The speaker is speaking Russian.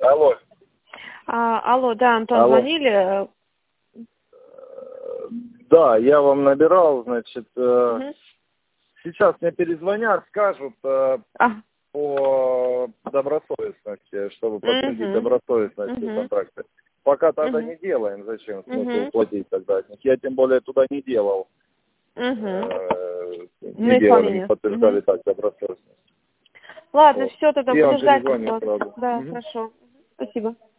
Алло. Алло, да, Антон, Алло. звонили? Да, я вам набирал, значит, Угу. сейчас мне перезвонят, скажут А. по добросовестности, чтобы подтвердить добросовестность контракта. Пока тогда не делаем, зачем смысл платить тогда от них. Я тем более туда не делал. Не делали, не подтверждали так добросовестность. Ладно, Вот. все, тогда Я буду вам ждать. перезвоню сразу. Да, хорошо. Спасибо.